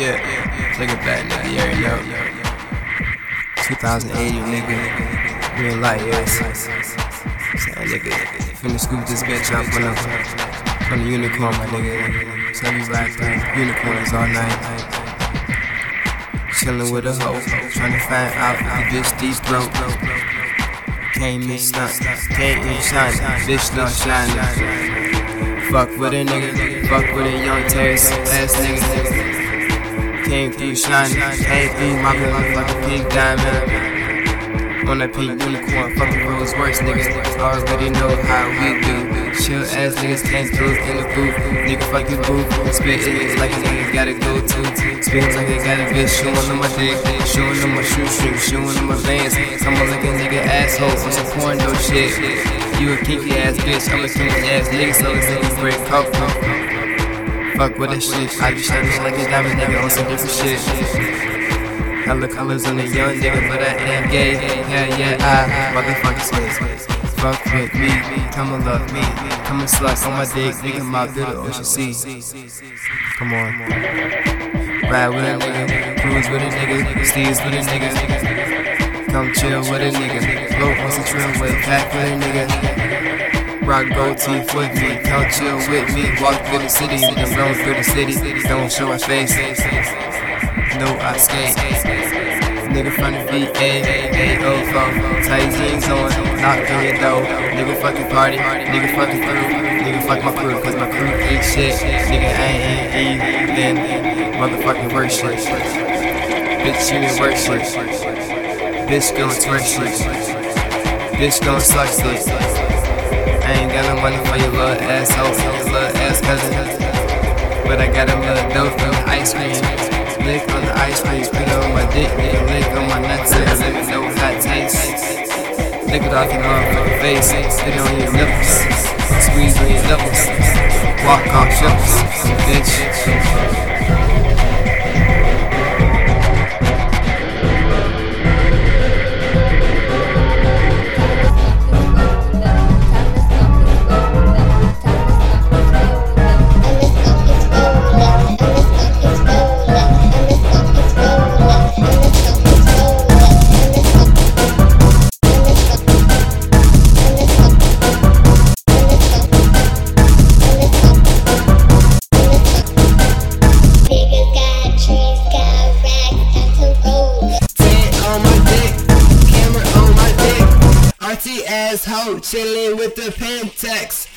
Yeah, take it back, nigga, you already know. 2080, nigga, real light, yes. So, nigga, finna scoop this bitch up on the unicorn, my nigga. So we ride through unicorns all night. Chillin' with a hoe, tryna find out if the bitch deep throat. Can't miss stunt, can't even shine, bitch not shining. Fuck with a nigga, fuck with a young terrorist ass nigga. Came through shining, came through my motherfucking pink diamond. On that pink unicorn, fucking Rolls Royce niggas already know how we do. Chill ass niggas came through in the booth. Nigga fuck your booth, spit it like a nigga gotta go to. Spins like I got a bitch showing on my dick, showing on my shoestrings, showing on my veins. I'm a like a nigga asshole on some porno shit. You a kinky ass bitch, I'm a kinky ass nigga, so it's like a break coke. Fuck with that shit, I be shining like a diamond nigga on some different shit. Hella colors on a young nigga, but I ain't gay. Yeah, I motherfucking slave. Fuck with me, come and love me. Come and slut on my dick, nigga, my bitter ocean sea. Come on. Ride with a nigga, cruise with a nigga, steers with a nigga. Come chill with a nigga, float on some trail with back with a nigga. Rock gold teeth with me, come chill with me. Walk through the city, then roam through the city. Don't show my face, no I skate. Nigga from the VA, tight jeans on, knock on your door. Nigga fucking party, nigga fucking through. Nigga fuck my crew, cause my crew eat shit. Nigga ain't eat, then motherfucking work shit. Bitch, you ain't work shit. Bitch gon' twerk shit. Bitch gon' suck shit. I ain't got no money for your little asshole, your little ass cousin. But I got a little dope from the ice cream. Lick on the ice cream, spit on my dick, nigga, lick on my nuts, and let me know how it tastes. Lick it off your motherfucking face, spit on your nipples, squeeze on your nipples, walk off ships, bitch. Asshole, chillin' with the Pentex.